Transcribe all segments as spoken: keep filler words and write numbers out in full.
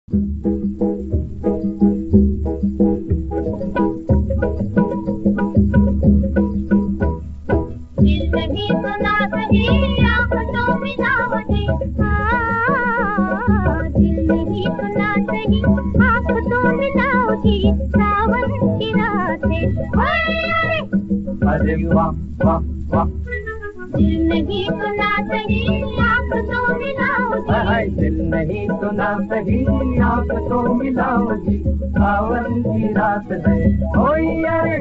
अरे वाह वाह वाह, दिल नहीं सुना सही आँख तो मिलाओ जी, दिल नहीं सुना सही आँख तो मिलाओ जी, सावन की रात है ओए अरे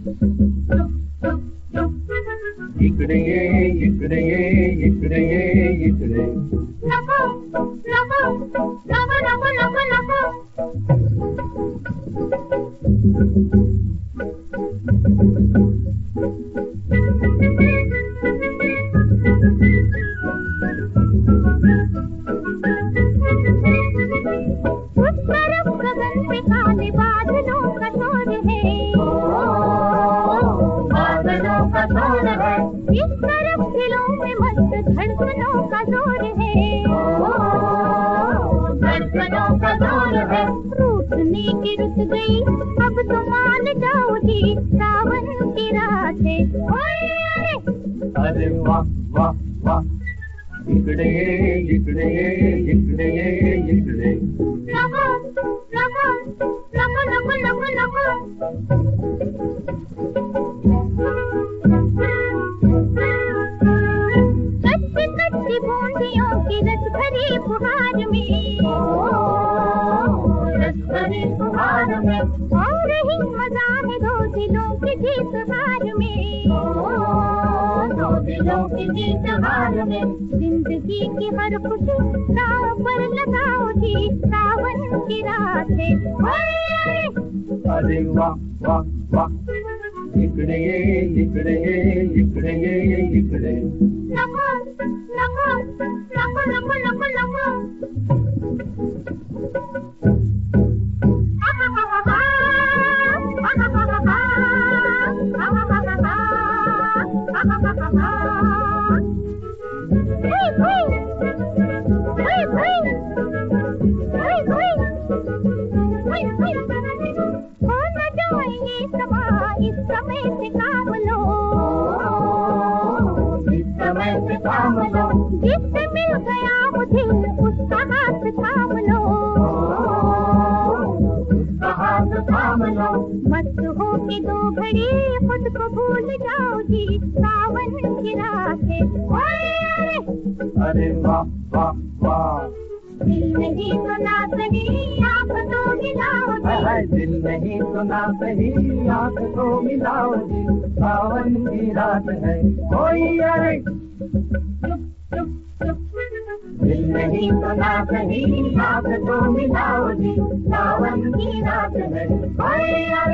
इकडे ये इकडे ये इकडे ये इकडे नको नको नको नको नको नको उस तरफ गगन पे काले बादलों का शोर है, बादलों का शोर है, इस तरफ दिलों में मस्त धड़कनों का जोर है, धड़कनों का जोर है, रूठने की रुत गई अब तो मान जाओ जी, सावन की रात है ओए अरे अरे वाह वाह वाह, इकडे ये इकडे ये इकडे ये इकडे नको नको नको नको नको नको कच्ची कच्ची बूंदियों की रस भरी फुहार में, रस भरी फुहार में, और रही मजा है दो दिलों की जीत हार में, दो दिलों की जीत हार में, जिंदगी की हर खुशी दांव पर लगाओ जी, सावन की रात है ओए अरे वाह वाह वाह, इकडे ये इकडे ये इकडे ये इकडे नको नको नको नको नको नको इस समय से काम लो, इस समय से काम लो, जिससे मिल गया मुझे उसका हाथ थाम लो, उसका हाथ थाम लो, मस्त हो के दो घड़ी खुद को भूल जाओ जी, सावन की रात है ओए अरे वाह वाह वाह, दिल नहीं सुना सही आँख तो मिलाओ जी, दिल नहीं सुना सही आँख तो मिलाओ जी, सावन की रात है ओए अरे दिल नहीं सुना सही आँख तो मिलाओ जी, सावन की रात है ओए अरे।